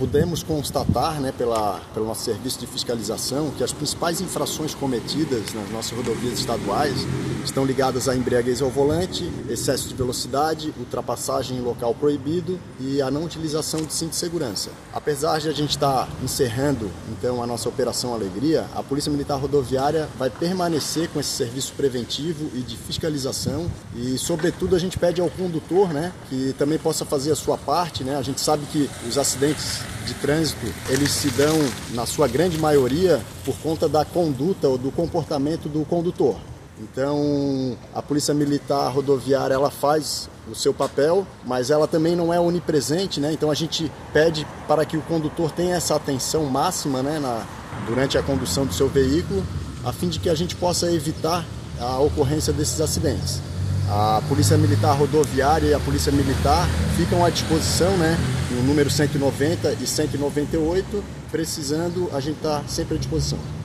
Pudemos constatar, né, pelo nosso serviço de fiscalização, que as principais infrações cometidas nas nossas rodovias estaduais estão ligadas à embriaguez ao volante, excesso de velocidade, ultrapassagem em local proibido e a não utilização de cinto de segurança. Apesar de a gente estar encerrando então a nossa Operação Alegria, a Polícia Militar Rodoviária vai permanecer com esse serviço preventivo e de fiscalização e, sobretudo, a gente pede ao condutor, né, que também possa fazer a sua parte, né? A gente sabe que os acidentes de trânsito, eles se dão, na sua grande maioria, por conta da conduta ou do comportamento do condutor. Então, a Polícia Militar Rodoviária, ela faz o seu papel, mas ela também não é onipresente, né? Então, a gente pede para que o condutor tenha essa atenção máxima, né, durante a condução do seu veículo, a fim de que a gente possa evitar a ocorrência desses acidentes. A Polícia Militar Rodoviária e a Polícia Militar ficam à disposição, né, no número 190 e 198, precisando, a gente está sempre à disposição.